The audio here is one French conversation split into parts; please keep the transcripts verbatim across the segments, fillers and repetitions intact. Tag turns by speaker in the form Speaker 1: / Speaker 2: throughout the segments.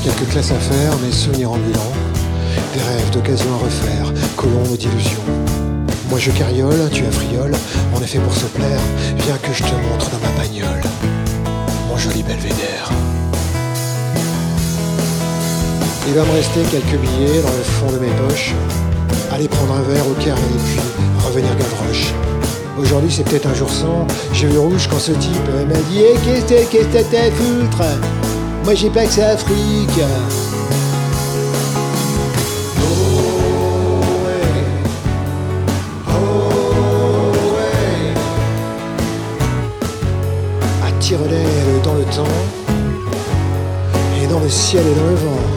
Speaker 1: Quelques classes à faire, mes souvenirs ambulants, des rêves d'occasion à refaire, colombes d'illusions. Moi je carriole, tu affrioles, on est fait pour se plaire, viens que je te montre dans ma bagnole, mon joli belvédère. Il va me rester quelques billets dans le fond de mes poches, aller prendre un verre au carré puis revenir Gavroche. Aujourd'hui c'est peut-être un jour sans, j'ai vu rouge quand ce type m'a dit hey, « Qu'est-ce que qu'est-ce que t'as foutre ? Moi j'ai pas que c'est Afrique !» Tire l'aile dans le temps et dans le ciel et dans le vent.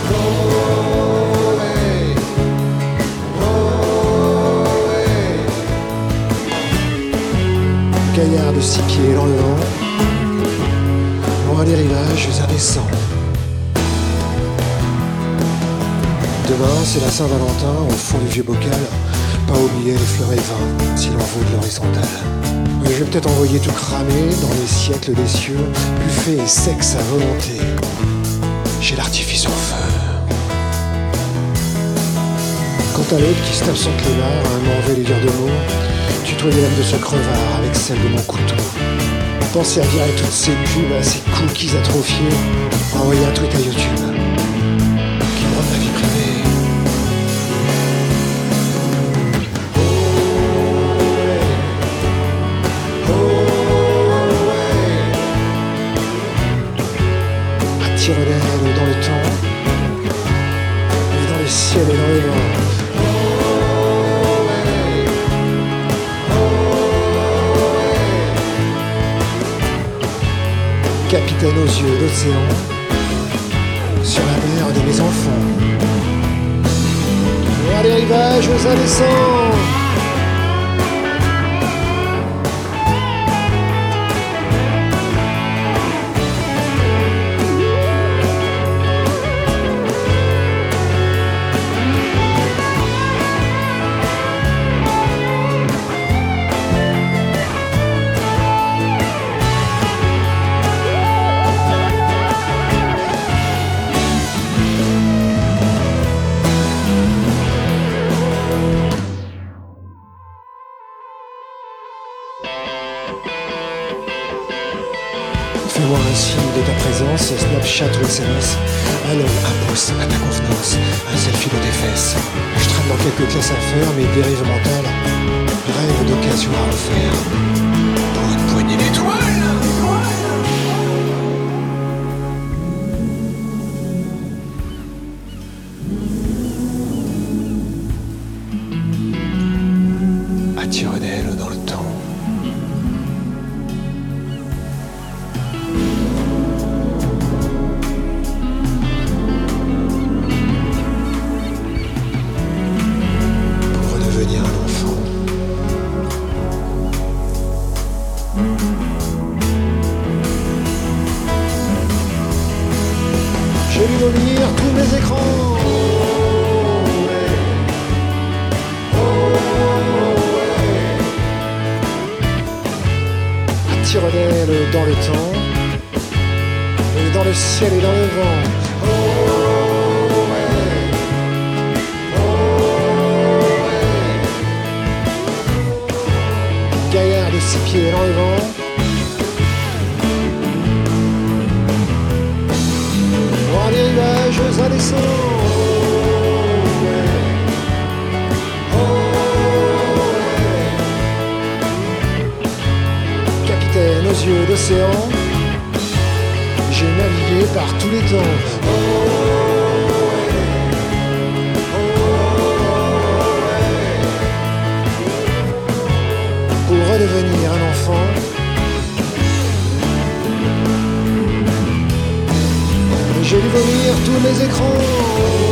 Speaker 1: Gaillard de six pieds dans le vent, loin des rivages indécents. Demain c'est la Saint-Valentin au fond du vieux bocal, pas oublier les fleurs et vins si l'on veut de l'horizontale. Je vais peut-être envoyer tout cramer dans les siècles des cieux, buffet et sexe à volonté. J'ai l'artifice au feu. Quant à l'autre qui se tape son clémard, un mauvais livre de mots, tutoyer l'âme de ce crevard avec celle de mon couteau. Pensez à virer toutes ces pubs, à ces cookies atrophiés, envoyer un tweet à YouTube qui me rend ma vie privée. Tire l'aile dans le temps et dans le ciel et dans le vent. Capitaine aux yeux d'océan sur la mer de mes enfants. Vers les rivages indécents. Fais-moi un signe de ta présence, Snapchat ou S M S, un homme, un pouce, à ta convenance, un selfie de tes fesses. Je traîne dans quelques classes à faire, mes dérives mentales, rêve d'occasion à refaire, pour une poignée d'étoiles. À tire d'aile dans le temps. J'ai vu vomir tous mes écrans. À tire d'aile dans le temps et dans le ciel et dans le vent. Gaillard de six pieds dans le vent. Les rivages indécents. Capitaine aux yeux d'océan, j'ai navigué par tous les temps. Pour redevenir un enfant, j'ai dû vomir tous mes écrans.